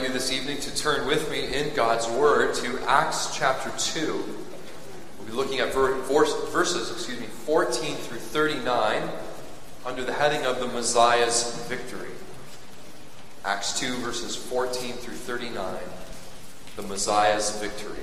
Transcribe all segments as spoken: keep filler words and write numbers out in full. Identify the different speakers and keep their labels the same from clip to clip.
Speaker 1: invite you this evening to turn with me in God's Word to Acts chapter two. We'll be looking at ver- verses excuse me, fourteen through thirty-nine under the heading of the Messiah's victory. Acts two, verses fourteen through thirty-nine, the Messiah's victory.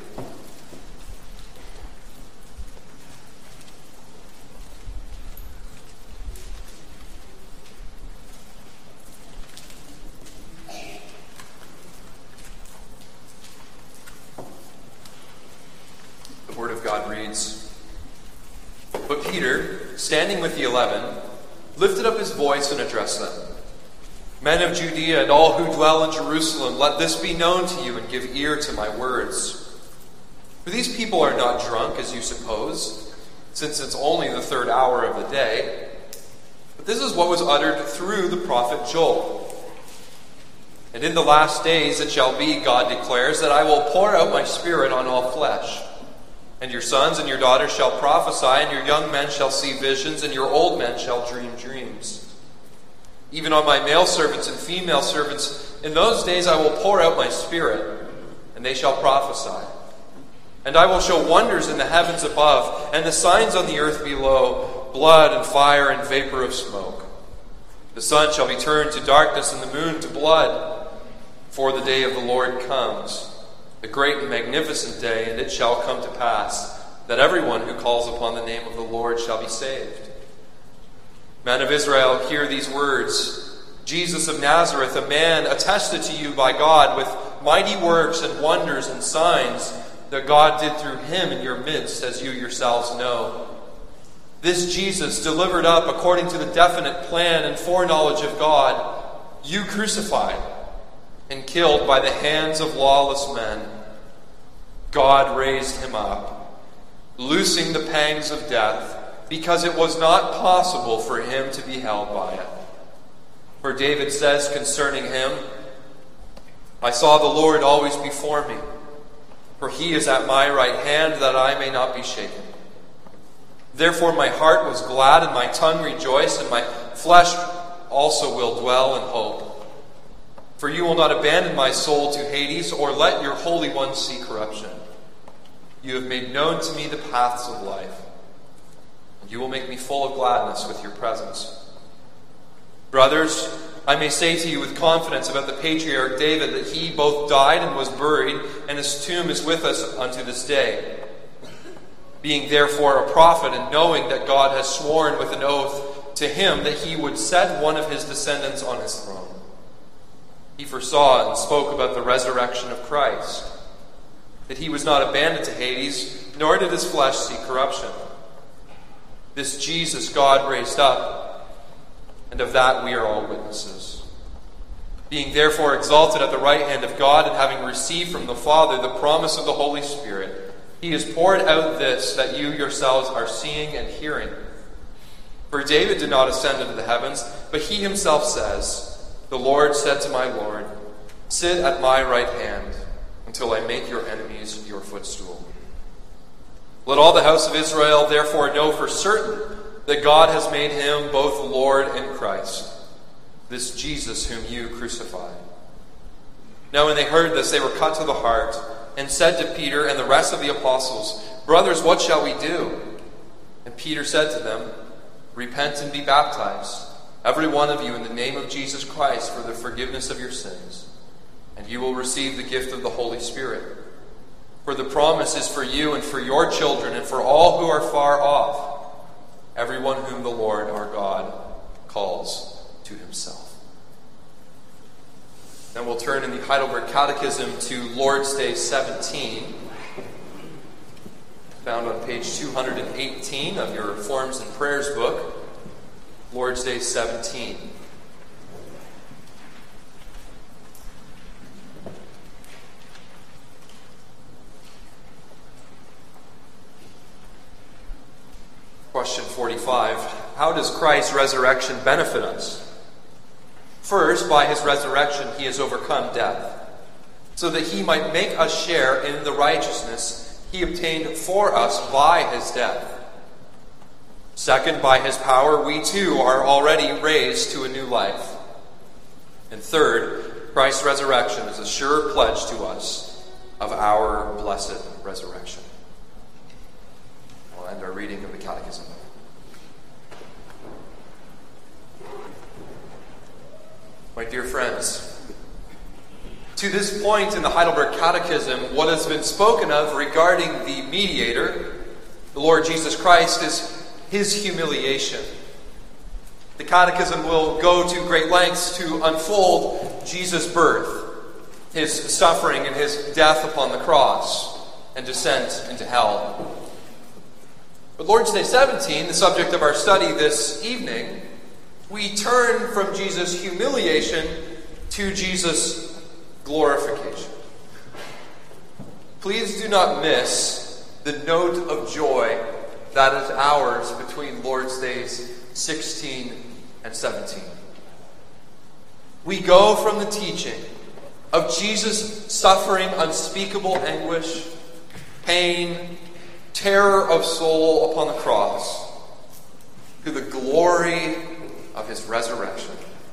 Speaker 1: The Word of God reads, "But Peter, standing with the eleven, lifted up his voice and addressed them. 'Men of Judea and all who dwell in Jerusalem, let this be known to you and give ear to my words. For these people are not drunk, as you suppose, since it's only the third hour of the day. But this is what was uttered through the prophet Joel. And in the last days it shall be, God declares, that I will pour out my Spirit on all flesh. And your sons and your daughters shall prophesy, and your young men shall see visions, and your old men shall dream dreams. Even on my male servants and female servants, in those days I will pour out my Spirit, and they shall prophesy. And I will show wonders in the heavens above, and the signs on the earth below, blood and fire and vapor of smoke. The sun shall be turned to darkness and the moon to blood, for the day of the Lord comes, the great and magnificent day, and it shall come to pass that everyone who calls upon the name of the Lord shall be saved. Men of Israel, hear these words. Jesus of Nazareth, a man attested to you by God with mighty works and wonders and signs that God did through him in your midst, as you yourselves know. This Jesus, delivered up according to the definite plan and foreknowledge of God, you crucified and killed by the hands of lawless men. God raised him up, loosing the pangs of death, because it was not possible for him to be held by it. For David says concerning him, I saw the Lord always before me, for he is at my right hand, that I may not be shaken. Therefore my heart was glad and my tongue rejoiced, and my flesh also will dwell in hope. For you will not abandon my soul to Hades, or let your Holy One see corruption. You have made known to me the paths of life, and you will make me full of gladness with your presence. Brothers, I may say to you with confidence about the patriarch David that he both died and was buried, and his tomb is with us unto this day. Being therefore a prophet, and knowing that God has sworn with an oath to him that he would set one of his descendants on his throne. He foresaw and spoke about the resurrection of Christ, that he was not abandoned to Hades, nor did his flesh see corruption. This Jesus God raised up, and of that we are all witnesses. Being therefore exalted at the right hand of God, and having received from the Father the promise of the Holy Spirit, he has poured out this that you yourselves are seeing and hearing. For David did not ascend into the heavens, but he himself says, the Lord said to my Lord, sit at my right hand until I make your enemies your footstool. Let all the house of Israel therefore know for certain that God has made him both Lord and Christ, this Jesus whom you crucified. Now when they heard this, they were cut to the heart, and said to Peter and the rest of the apostles, Brothers, what shall we do? And Peter said to them, Repent and be baptized, every one of you, in the name of Jesus Christ, for the forgiveness of your sins, and you will receive the gift of the Holy Spirit. For the promise is for you and for your children and for all who are far off, everyone whom the Lord our God calls to himself. Then we'll turn in the Heidelberg Catechism to Lord's Day seventeen, found on page two hundred eighteen of your Forms and Prayers book. Lord's Day seventeen. Question forty-five. How does Christ's resurrection benefit us? First, by his resurrection, he has overcome death, so that he might make us share in the righteousness he obtained for us by his death. Second, by his power, we too are already raised to a new life. And third, Christ's resurrection is a sure pledge to us of our blessed resurrection. We'll end our reading of the Catechism. My dear friends, to this point in the Heidelberg Catechism, what has been spoken of regarding the mediator, the Lord Jesus Christ, is his humiliation. The Catechism will go to great lengths to unfold Jesus' birth, his suffering and his death upon the cross, and descent into hell. But Lord's Day seventeen, the subject of our study this evening, we turn from Jesus' humiliation to Jesus' glorification. Please do not miss the note of joy that is ours between Lord's Days sixteen and seventeen. We go from the teaching of Jesus suffering unspeakable anguish, pain, terror of soul upon the cross, to the glory of his resurrection.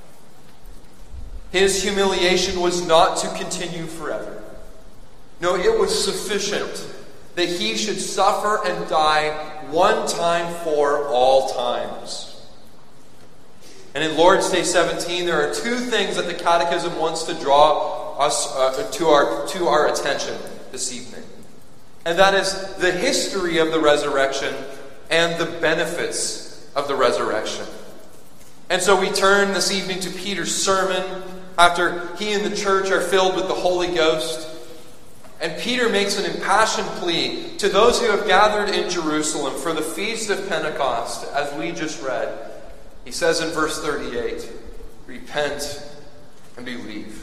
Speaker 1: His humiliation was not to continue forever. No, it was sufficient that he should suffer and die one time for all times. And in Lord's Day seventeen, there are two things that the Catechism wants to draw us uh, to our to our attention this evening. And that is the history of the resurrection and the benefits of the resurrection. And so we turn this evening to Peter's sermon after he and the church are filled with the Holy Ghost. And Peter makes an impassioned plea to those who have gathered in Jerusalem for the feast of Pentecost, as we just read. He says in verse thirty-eight, repent and believe.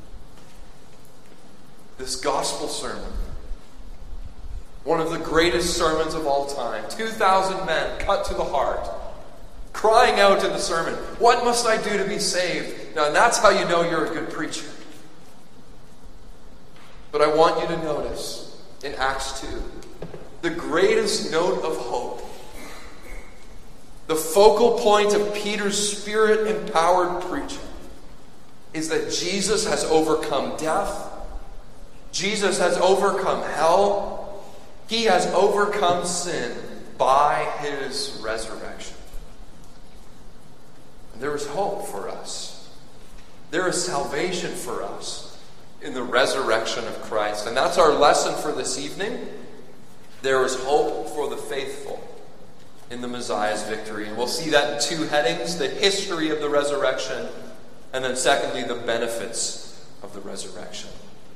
Speaker 1: This gospel sermon, one of the greatest sermons of all time, two thousand men cut to the heart, crying out in the sermon, what must I do to be saved? Now, and that's how you know you're a good preacher. But I want you to notice in Acts two, the greatest note of hope, the focal point of Peter's Spirit-empowered preaching, is that Jesus has overcome death. Jesus has overcome hell. He has overcome sin by his resurrection. And there is hope for us. There is salvation for us in the resurrection of Christ. And that's our lesson for this evening. There is hope for the faithful in the Messiah's victory. And we'll see that in two headings, the history of the resurrection, and then secondly, the benefits of the resurrection.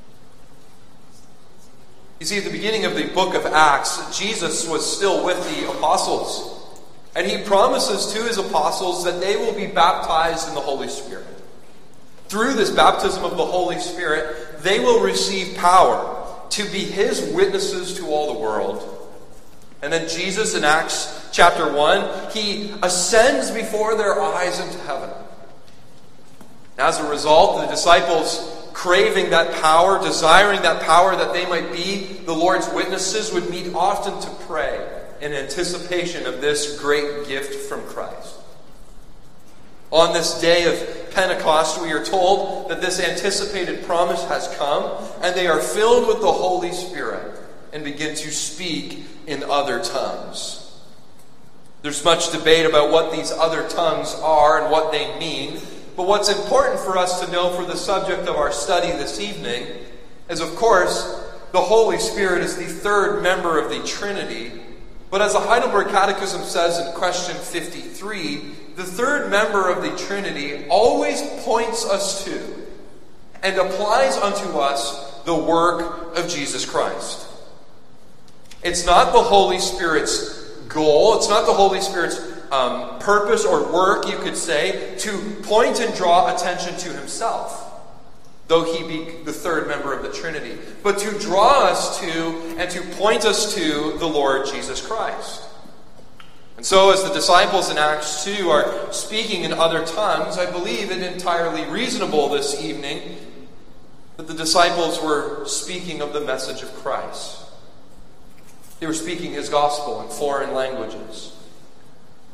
Speaker 1: You see, at the beginning of the book of Acts, Jesus was still with the apostles. And he promises to his apostles that they will be baptized in the Holy Spirit. Through this baptism of the Holy Spirit, they will receive power to be his witnesses to all the world. And then Jesus in Acts chapter one, he ascends before their eyes into heaven. As a result, the disciples, craving that power, desiring that power that they might be the Lord's witnesses, would meet often to pray in anticipation of this great gift from Christ. On this day of Pentecost, we are told that this anticipated promise has come, and they are filled with the Holy Spirit and begin to speak in other tongues. There's much debate about what these other tongues are and what they mean, but what's important for us to know for the subject of our study this evening is, of course, the Holy Spirit is the third member of the Trinity. But as the Heidelberg Catechism says in question fifty-three, the third member of the Trinity always points us to and applies unto us the work of Jesus Christ. It's not the Holy Spirit's goal, it's not the Holy Spirit's um, purpose or work, you could say, to point and draw attention to himself, though he be the third member of the Trinity, but to draw us to and to point us to the Lord Jesus Christ. And so as the disciples in Acts two are speaking in other tongues, I believe it entirely reasonable this evening that the disciples were speaking of the message of Christ. They were speaking his gospel in foreign languages.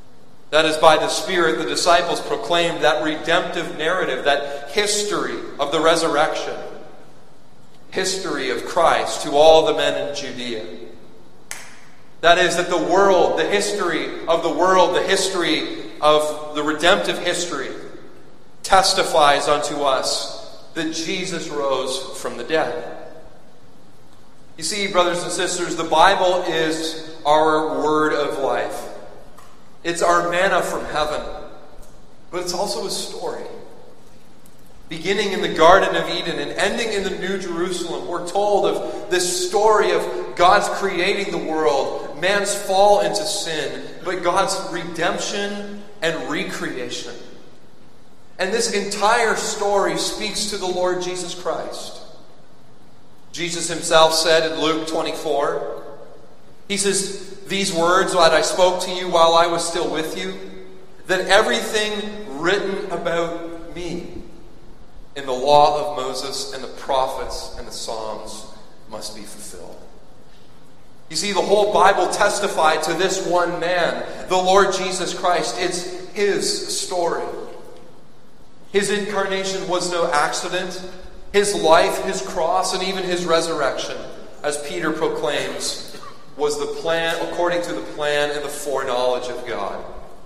Speaker 1: That is, by the Spirit, the disciples proclaimed that redemptive narrative, that history of the resurrection, history of Christ to all the men in Judea. That is, that the world, the history of the world, the history of the redemptive history, testifies unto us that Jesus rose from the dead. You see, brothers and sisters, the Bible is our word of life. It's our manna from heaven. But it's also a story. Beginning in the Garden of Eden and ending in the New Jerusalem, we're told of this story of God's creating the world, man's fall into sin, but God's redemption and recreation. And this entire story speaks to the Lord Jesus Christ. Jesus himself said in Luke twenty-four, he says, "These words that I spoke to you while I was still with you, that everything written about me in the law of Moses and the prophets and the Psalms must be fulfilled." You see, the whole Bible testified to this one man, the Lord Jesus Christ. It's his story. His incarnation was no accident. His life, his cross, and even his resurrection, as Peter proclaims, was the plan, according to the plan and the foreknowledge of God.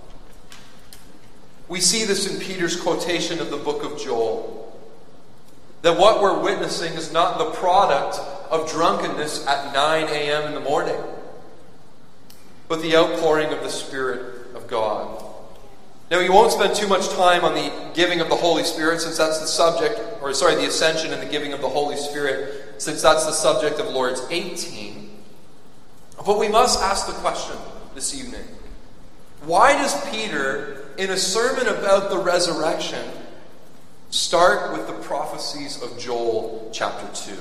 Speaker 1: We see this in Peter's quotation of the book of Joel. That what we're witnessing is not the product of drunkenness at nine a.m. in the morning, but the outpouring of the Spirit of God. Now, we won't spend too much time on the giving of the Holy Spirit, since that's the subject, or sorry, the ascension and the giving of the Holy Spirit, since that's the subject of Lord's eighteen. But we must ask the question this evening: why does Peter, in a sermon about the resurrection, start with the prophecies of Joel chapter two?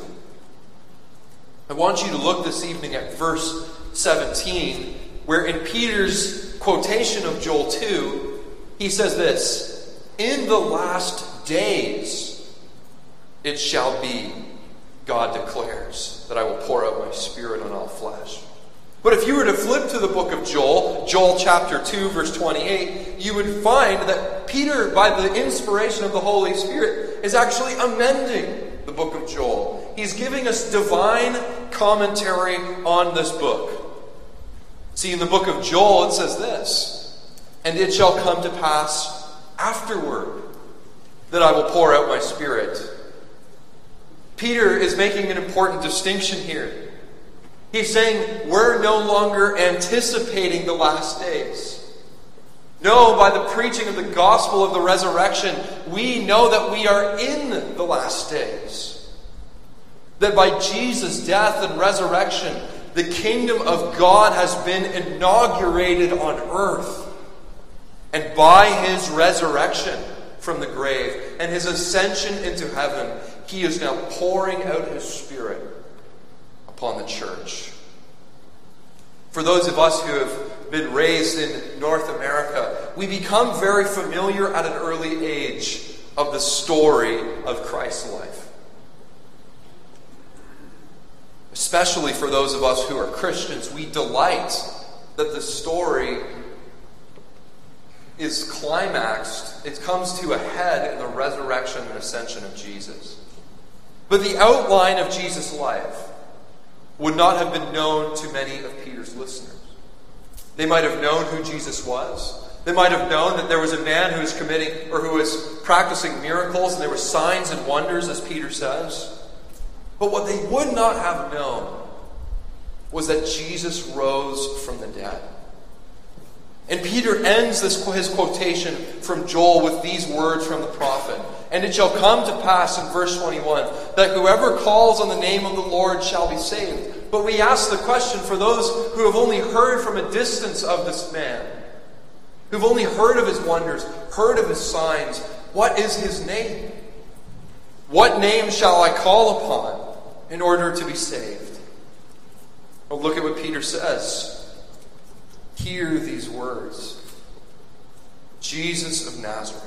Speaker 1: I want you to look this evening at verse seventeen, where in Peter's quotation of Joel two, he says this: "In the last days it shall be, God declares, that I will pour out my Spirit on all flesh." But if you were to flip to the book of Joel, Joel chapter two, verse twenty-eight, you would find that Peter, by the inspiration of the Holy Spirit, is actually amending the book of Joel. He's giving us divine commentary on this book. See, in the book of Joel, it says this: "And it shall come to pass afterward that I will pour out my Spirit." Peter is making an important distinction here. He's saying we're no longer anticipating the last days. No, by the preaching of the gospel of the resurrection, we know that we are in the last days. That by Jesus' death and resurrection, the kingdom of God has been inaugurated on earth. And by his resurrection from the grave and his ascension into heaven, he is now pouring out his Spirit upon the church. For those of us who have been raised in North America, we become very familiar at an early age of the story of Christ's life. Especially for those of us who are Christians, we delight that the story is climaxed, it comes to a head in the resurrection and ascension of Jesus. But the outline of Jesus' life would not have been known to many of Peter's listeners. They might have known who Jesus was. They might have known that there was a man who was committing or who was practicing miracles, and there were signs and wonders, as Peter says. But what they would not have known was that Jesus rose from the dead. And Peter ends this, his quotation from Joel with these words from the prophet: "And it shall come to pass," in verse twenty-one, "that whoever calls on the name of the Lord shall be saved." But we ask the question for those who have only heard from a distance of this man, who've only heard of his wonders, heard of his signs: what is his name? What name shall I call upon in order to be saved? Well, look at what Peter says. Hear these words: Jesus of Nazareth.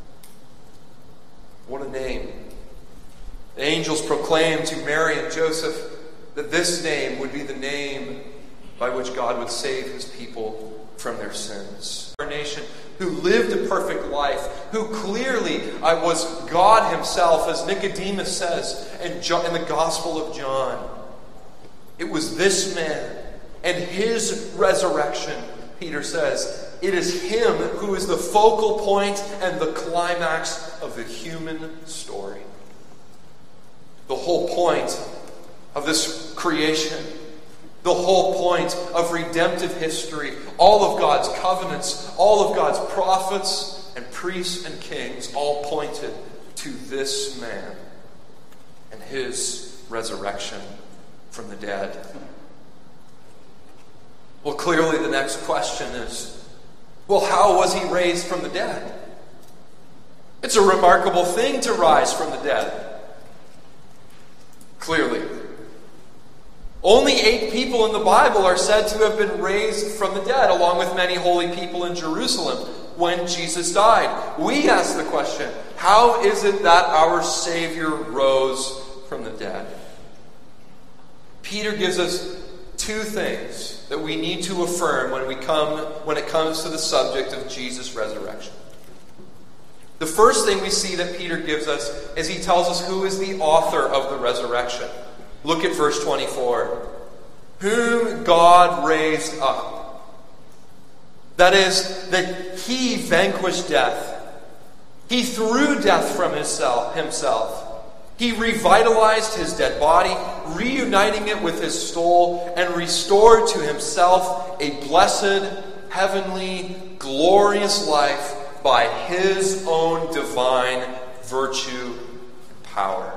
Speaker 1: What a name. The angels proclaimed to Mary and Joseph that this name would be the name by which God would save his people from their sins. Our incarnation, who lived a perfect life, who clearly uh, was God himself, as Nicodemus says in, John, in the Gospel of John. It was this man and his resurrection, Peter says. It is him who is the focal point and the climax of the human story. The whole point of this creation, the whole point of redemptive history, all of God's covenants, all of God's prophets and priests and kings, all pointed to this man and his resurrection from the dead. Well, clearly the next question is, well, how was he raised from the dead? It's a remarkable thing to rise from the dead. Clearly. Only eight people in the Bible are said to have been raised from the dead, along with many holy people in Jerusalem when Jesus died. We ask the question, how is it that our Savior rose from the dead? Peter gives us two things that we need to affirm when we come when it comes to the subject of Jesus' resurrection. The first thing we see that Peter gives us is he tells us who is the author of the resurrection. Look at verse twenty-four. Whom God raised up. That is, that he vanquished death. He threw death from himself. He revitalized his dead body, reuniting it with his soul, and restored to himself a blessed, heavenly, glorious life by his own divine virtue and power.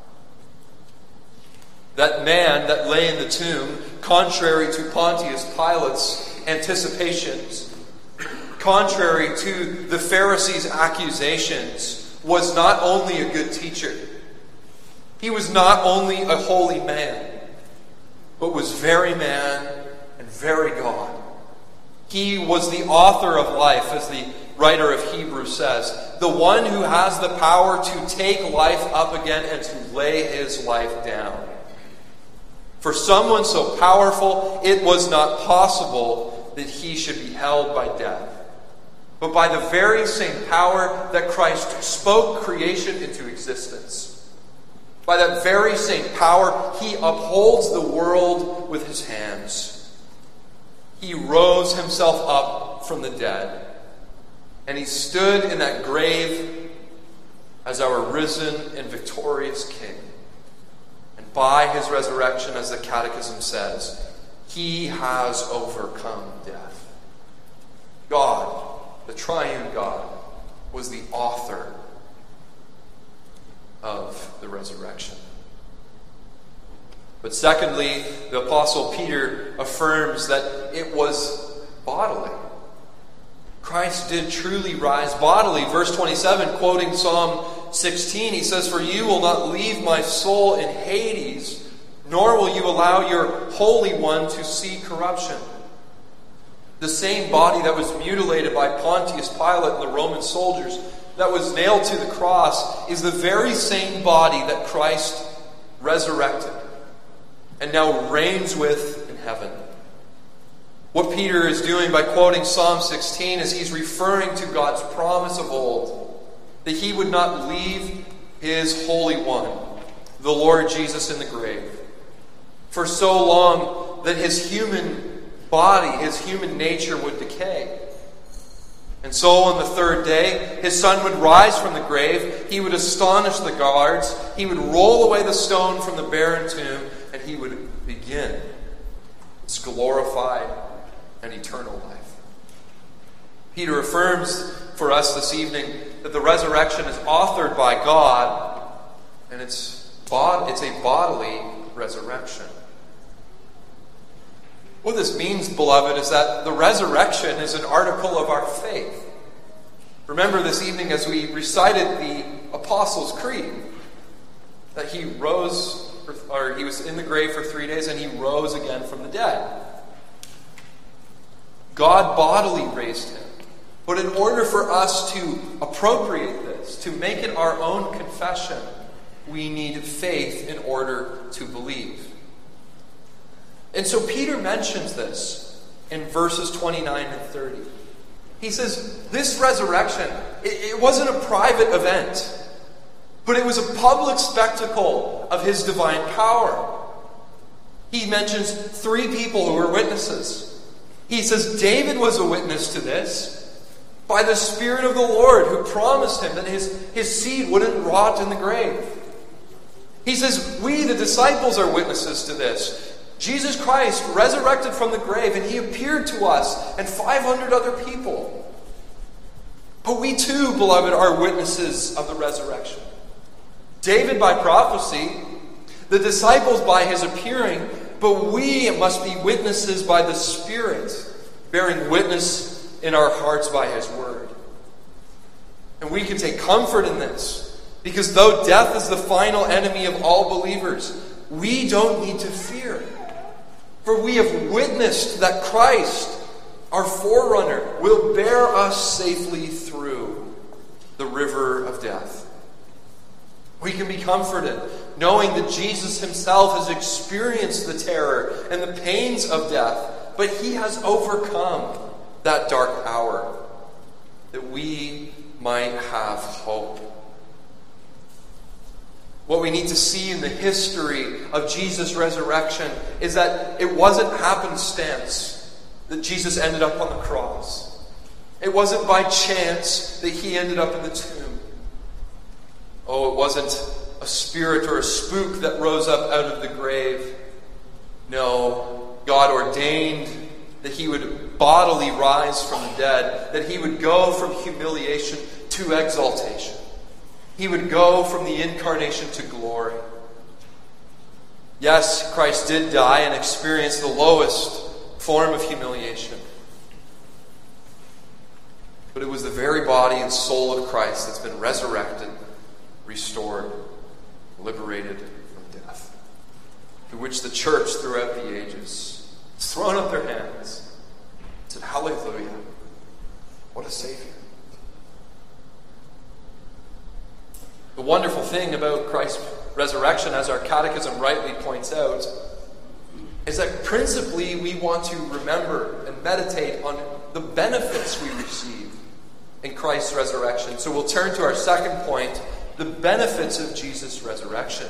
Speaker 1: That man that lay in the tomb, contrary to Pontius Pilate's anticipations, contrary to the Pharisees' accusations, was not only a good teacher. He was not only a holy man, but was very man and very God. He was the author of life, as the writer of Hebrews says, the one who has the power to take life up again and to lay his life down. For someone so powerful, it was not possible that he should be held by death. But by the very same power that Christ spoke creation into existence, by that very same power, he upholds the world with his hands. He rose himself up from the dead. And he stood in that grave as our risen and victorious King. And by his resurrection, as the Catechism says, he has overcome death. God, the triune God, was the author of the resurrection. But secondly, the Apostle Peter affirms that it was bodily. Christ did truly rise bodily. Verse twenty-seven, quoting Psalm sixteen, he says, "For you will not leave my soul in Hades, nor will you allow your Holy One to see corruption." The same body that was mutilated by Pontius Pilate and the Roman soldiers, that was nailed to the cross, is the very same body that Christ resurrected and now reigns with in heaven. What Peter is doing by quoting Psalm sixteen is he's referring to God's promise of old, that he would not leave his Holy One, the Lord Jesus, in the grave for so long that his human body, his human nature would decay. And so on the third day, his Son would rise from the grave, he would astonish the guards, he would roll away the stone from the barren tomb, and he would begin his glorified and eternal life. Peter affirms for us this evening that the resurrection is authored by God, and it's, bod- it's a bodily resurrection. What this means, beloved, is that the resurrection is an article of our faith. Remember this evening as we recited the Apostles' Creed, that he rose, or he was in the grave for three days and he rose again from the dead. God bodily raised him. But in order for us to appropriate this, to make it our own confession, we need faith in order to believe. And so Peter mentions this in verses twenty-nine and thirty. He says this resurrection, it, it wasn't a private event, but it was a public spectacle of his divine power. He mentions three people who were witnesses. He says David was a witness to this by the Spirit of the Lord who promised him that his, his seed wouldn't rot in the grave. He says we, the disciples, are witnesses to this. Jesus Christ resurrected from the grave, and he appeared to us and five hundred other people. But we too, beloved, are witnesses of the resurrection. David by prophecy, the disciples by his appearing, but we must be witnesses by the Spirit, bearing witness in our hearts by his word. And we can take comfort in this, because though death is the final enemy of all believers, we don't need to fear. For we have witnessed that Christ, our forerunner, will bear us safely through the river of death. We can be comforted knowing that Jesus himself has experienced the terror and the pains of death, but he has overcome that dark hour, that we might have hope. What we need to see in the history of Jesus' resurrection is that it wasn't happenstance that Jesus ended up on the cross. It wasn't by chance that he ended up in the tomb. Oh, it wasn't a spirit or a spook that rose up out of the grave. No, God ordained that he would bodily rise from the dead, that he would go from humiliation to exaltation. He would go from the incarnation to glory. Yes, Christ did die and experience the lowest form of humiliation. But it was the very body and soul of Christ that's been resurrected, restored, liberated from death, to which the church throughout the ages has thrown up their hands and said, hallelujah, what a Savior. The wonderful thing about Christ's resurrection, as our catechism rightly points out, is that principally we want to remember and meditate on the benefits we receive in Christ's resurrection. So we'll turn to our second point, the benefits of Jesus' resurrection.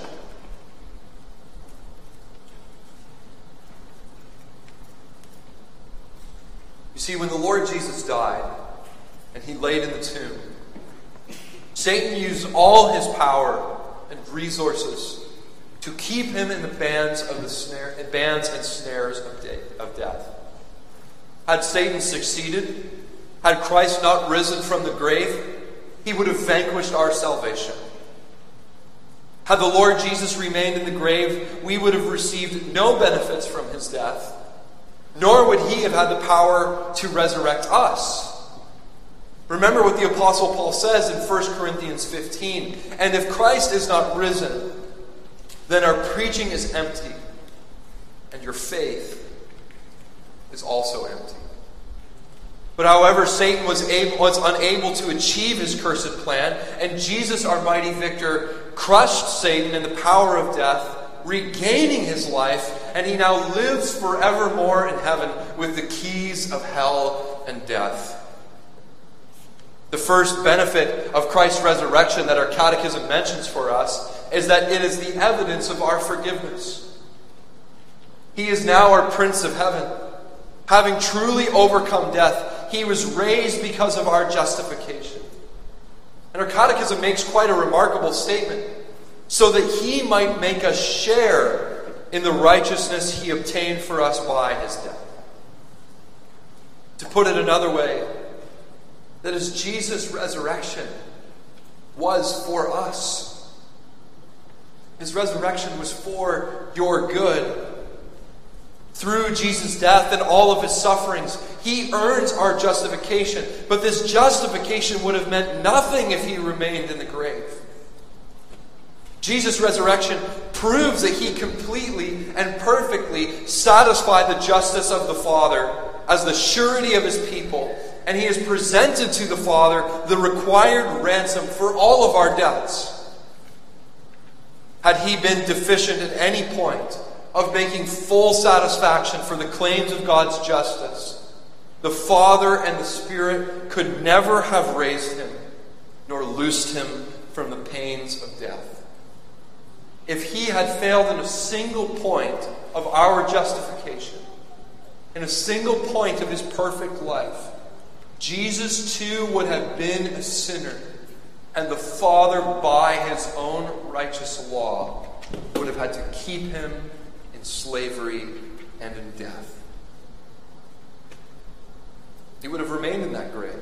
Speaker 1: You see, when the Lord Jesus died and he laid in the tomb, Satan used all his power and resources to keep him in the bands of the snare, bands and snares of, de- of death. Had Satan succeeded, had Christ not risen from the grave, he would have vanquished our salvation. Had the Lord Jesus remained in the grave, we would have received no benefits from his death, nor would he have had the power to resurrect us. Remember what the Apostle Paul says in First Corinthians fifteen. And if Christ is not risen, then our preaching is empty, and your faith is also empty. But however, Satan was able, was unable to achieve his cursed plan, and Jesus, our mighty victor, crushed Satan in the power of death, regaining his life, and he now lives forevermore in heaven with the keys of hell and death. The first benefit of Christ's resurrection that our catechism mentions for us is that it is the evidence of our forgiveness. He is now our Prince of Heaven. Having truly overcome death, he was raised because of our justification. And our catechism makes quite a remarkable statement. So that he might make us share in the righteousness he obtained for us by his death. To put it another way, that as Jesus' resurrection was for us, his resurrection was for your good. Through Jesus' death and all of his sufferings, he earns our justification. But this justification would have meant nothing if he remained in the grave. Jesus' resurrection proves that he completely and perfectly satisfied the justice of the Father as the surety of his people, and he has presented to the Father the required ransom for all of our debts. Had he been deficient at any point of making full satisfaction for the claims of God's justice, The Father and the Spirit could never have raised him, nor loosed him from the pains of death. If he had failed in a single point of our justification, in a single point of his perfect life, Jesus too would have been a sinner, and the Father, by his own righteous law, would have had to keep him in slavery and in death. He would have remained in that grave.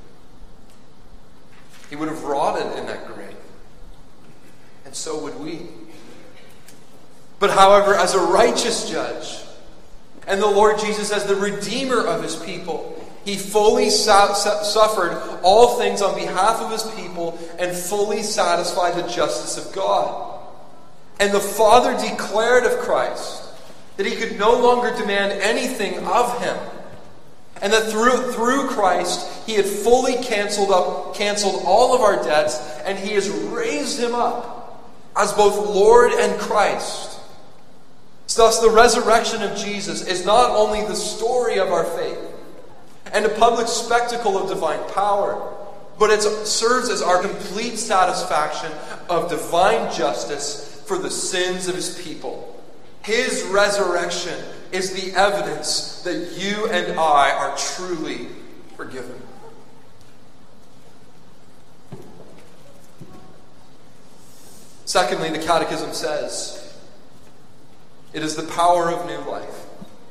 Speaker 1: He would have rotted in that grave. And so would we. But however, as a righteous judge, and the Lord Jesus as the Redeemer of his people, he fully sa- sa- suffered all things on behalf of his people and fully satisfied the justice of God. And the Father declared of Christ that he could no longer demand anything of him, and that through, through Christ he had fully canceled up, canceled all of our debts, and he has raised him up as both Lord and Christ. Thus, the resurrection of Jesus is not only the story of our faith and a public spectacle of divine power, but it serves as our complete satisfaction of divine justice for the sins of his people. His resurrection is the evidence that you and I are truly forgiven. Secondly, the Catechism says, it is the power of new life.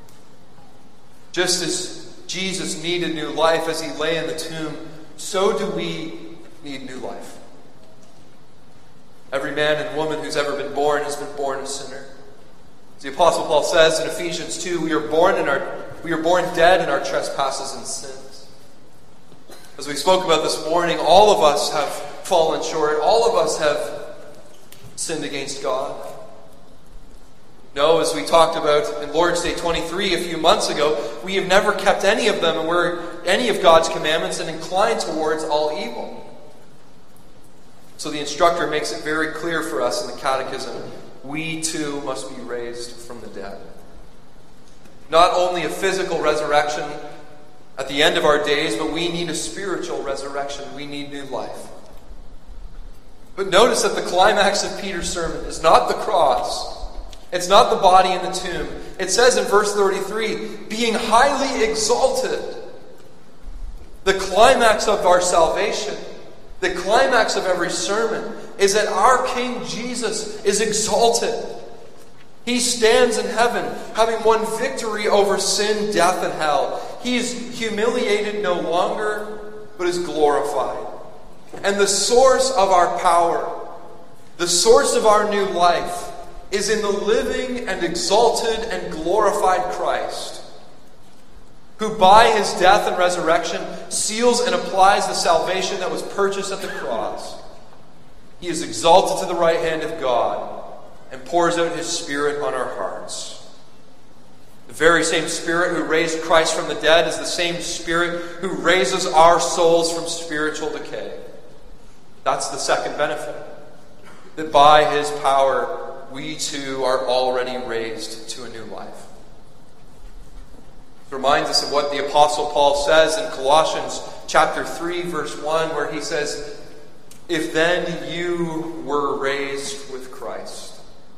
Speaker 1: Just as Jesus needed new life as he lay in the tomb, so do we need new life. Every man and woman who's ever been born has been born a sinner. As the Apostle Paul says in Ephesians two, we are born in our we are born dead in our trespasses and sins. As we spoke about this morning, all of us have fallen short. All of us have sinned against God. No, as we talked about in Lord's Day twenty-three a few months ago, we have never kept any of them, and we're any of God's commandments, and inclined towards all evil. So the instructor makes it very clear for us in the Catechism, we too must be raised from the dead. Not only a physical resurrection at the end of our days, but we need a spiritual resurrection. We need new life. But notice that the climax of Peter's sermon is not the cross. It's not the body in the tomb. It says in verse thirty-three, being highly exalted. The climax of our salvation, the climax of every sermon, is that our King Jesus is exalted. He stands in heaven, having won victory over sin, death, and hell. He is humiliated no longer, but is glorified. And the source of our power, the source of our new life, is in the living and exalted and glorified Christ, who by his death and resurrection seals and applies the salvation that was purchased at the cross. He is exalted to the right hand of God and pours out his Spirit on our hearts. The very same Spirit who raised Christ from the dead is the same Spirit who raises our souls from spiritual decay. That's the second benefit. That by his power, we too are already raised to a new life. It reminds us of what the Apostle Paul says in Colossians chapter three, verse one, where he says, if then you were raised with Christ.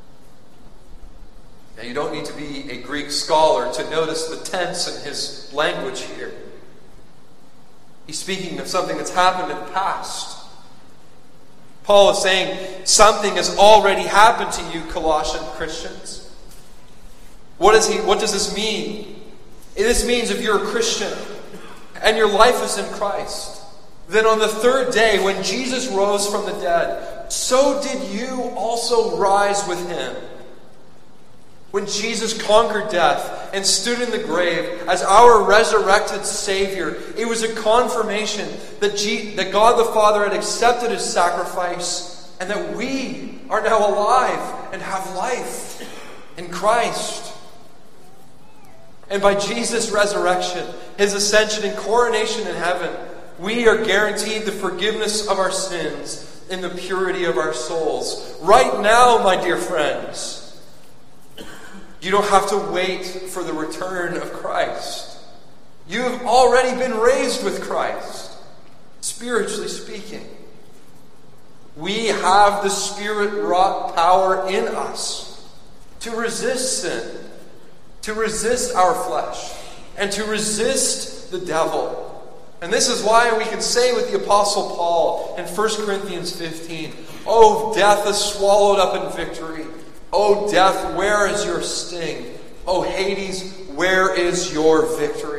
Speaker 1: Now you don't need to be a Greek scholar to notice the tense in his language here. He's speaking of something that's happened in the past. Paul is saying something has already happened to you, Colossian Christians. What, is he, what does this mean? This means if you're a Christian and your life is in Christ, then on the third day when Jesus rose from the dead, so did you also rise with him. When Jesus conquered death and stood in the grave as our resurrected Savior, it was a confirmation that, G- that God the Father had accepted his sacrifice and that we are now alive and have life in Christ. And by Jesus' resurrection, his ascension and coronation in heaven, we are guaranteed the forgiveness of our sins and the purity of our souls. Right now, my dear friends, you don't have to wait for the return of Christ. You have already been raised with Christ, spiritually speaking. We have the Spirit-wrought power in us to resist sin, to resist our flesh, and to resist the devil. And this is why we can say with the Apostle Paul in First Corinthians fifteen, "O death is swallowed up in victory. O death, where is your sting? O Hades, where is your victory?"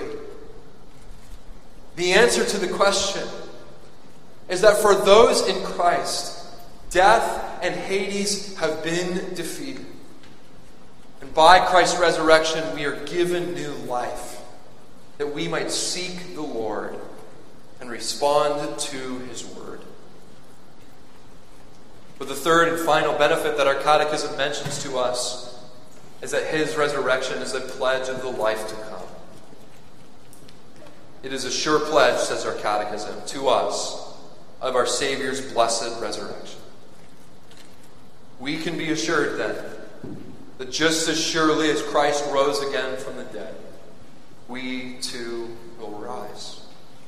Speaker 1: The answer to the question is that for those in Christ, death and Hades have been defeated. And by Christ's resurrection, we are given new life, that we might seek the Lord and respond to His word. But the third and final benefit that our catechism mentions to us is that His resurrection is a pledge of the life to come. It is a sure pledge, says our catechism, to us of our Savior's blessed resurrection. We can be assured then that just as surely as Christ rose again from the dead, we too will rise.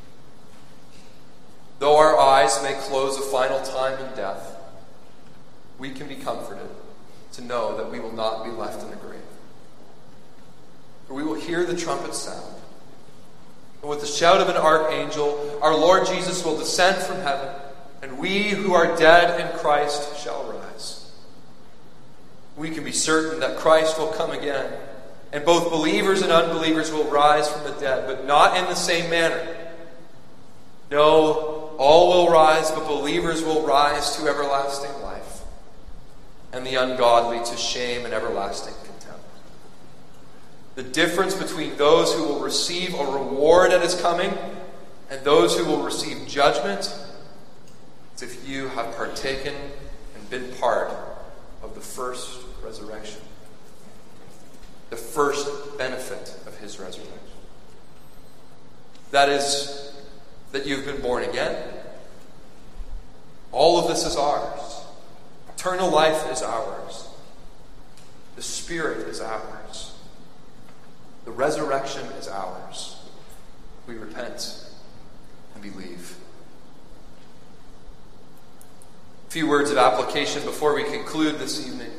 Speaker 1: Though our eyes may close a final time in death, we can be comforted to know that we will not be left in the grave. For we will hear the trumpet sound, and with the shout of an archangel, our Lord Jesus will descend from heaven, and we who are dead in Christ shall rise. We can be certain that Christ will come again, and both believers and unbelievers will rise from the dead, but not in the same manner. No, all will rise, but believers will rise to everlasting life, and the ungodly to shame and everlasting contempt. The difference between those who will receive a reward at His coming and those who will receive judgment is if you have partaken and been part of the first resurrection, the first benefit of His resurrection. That is, that you've been born again. All of this is ours. Eternal life is ours. The Spirit is ours. The resurrection is ours. We repent and believe. A few words of application before we conclude this evening.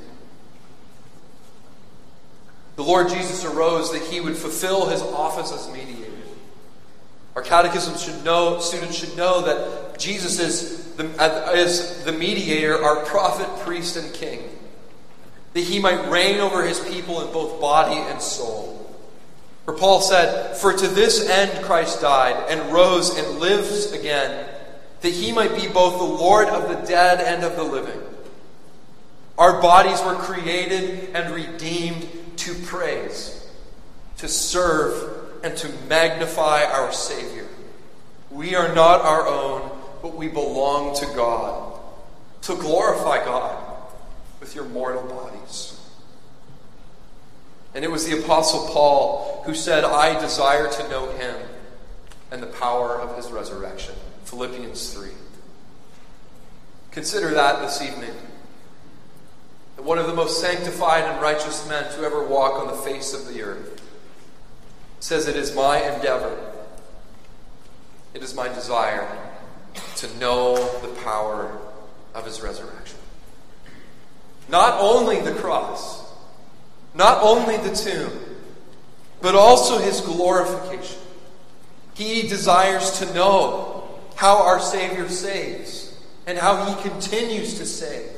Speaker 1: The Lord Jesus arose that He would fulfill His office as mediator. Our catechism should know, students should know that Jesus is the, is the mediator, our prophet, priest, and king. That He might reign over His people in both body and soul. For Paul said, "For to this end Christ died and rose and lives again, that He might be both the Lord of the dead and of the living." Our bodies were created and redeemed to praise, to serve, and to magnify our Savior. We are not our own, but we belong to God. To glorify God with your mortal bodies. And it was the Apostle Paul who said, "I desire to know Him and the power of His resurrection." Philippians three. Consider that this evening. That one of the most sanctified and righteous men to ever walk on the face of the earth says, "It is my endeavor, it is my desire to know the power of His resurrection." Not only the cross, not only the tomb, but also His glorification. He desires to know how our Savior saves and how He continues to save.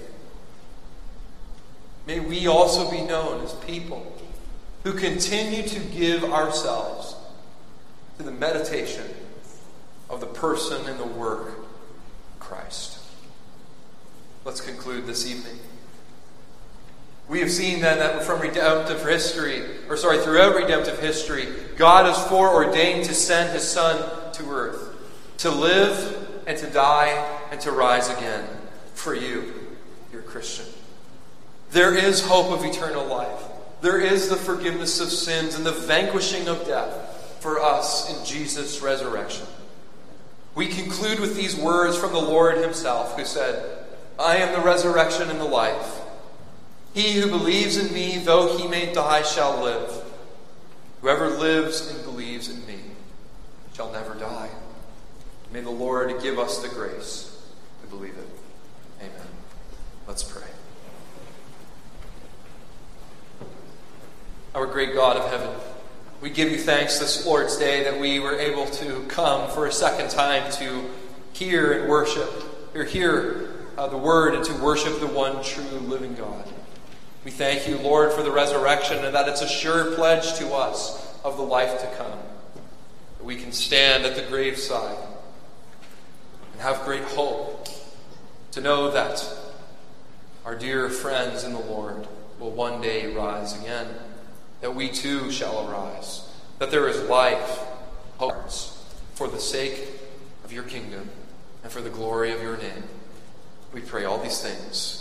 Speaker 1: May we also be known as people who continue to give ourselves to the meditation of the person and the work of Christ. Let's conclude this evening. We have seen then that from redemptive history, or sorry, throughout redemptive history, God has foreordained to send His Son to earth, to live and to die and to rise again for you, dear Christian. There is hope of eternal life. There is the forgiveness of sins and the vanquishing of death for us in Jesus' resurrection. We conclude with these words from the Lord Himself, who said, "I am the resurrection and the life. He who believes in me, though he may die, shall live. Whoever lives and believes in me shall never die. May the Lord give us the grace to believe it. Amen. Let's pray. Our great God of heaven, we give you thanks this Lord's Day that we were able to come for a second time to hear and worship, or hear uh, the word and to worship the one true living God. We thank you, Lord, for the resurrection and that it's a sure pledge to us of the life to come. That we can stand at the graveside and have great hope to know that our dear friends in the Lord will one day rise again. That we too shall arise, that there is life, hope, for the sake of your kingdom and for the glory of your name. We pray all these things